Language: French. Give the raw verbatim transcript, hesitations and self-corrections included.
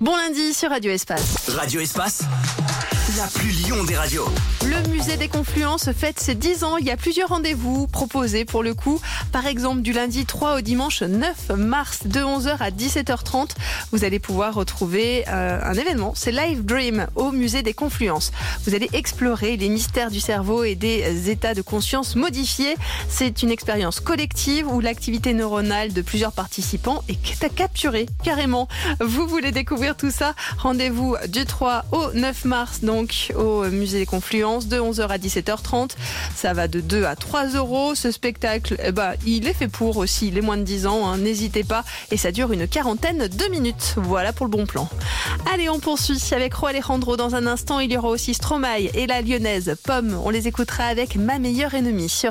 Bon lundi sur Radio Espace. Radio Espace, la plus Lyon des radios. Le musée des Confluences fête ses dix ans. Il y a plusieurs rendez-vous proposés pour le coup. Par exemple, du lundi trois au dimanche neuf mars, de onze heures à dix-sept heures trente, vous allez pouvoir retrouver euh, un événement. C'est Live Dream au musée des Confluences. Vous allez explorer les mystères du cerveau et des états de conscience modifiés. C'est une expérience collective où l'activité neuronale de plusieurs participants est capturée carrément. Vous voulez découvrir tout ça? Rendez-vous du trois au neuf mars, donc au musée des Confluences, de onze heures à dix-sept heures trente. Ça va de deux à trois euros. Ce spectacle, eh ben, il est fait pour aussi les moins de dix ans, hein, n'hésitez pas. Et ça dure une quarantaine de minutes. Voilà pour le bon plan. Allez, on poursuit avec Ro Alejandro dans un instant. Il y aura aussi Stromae et la lyonnaise Pomme. On les écoutera avec Ma meilleure ennemie sur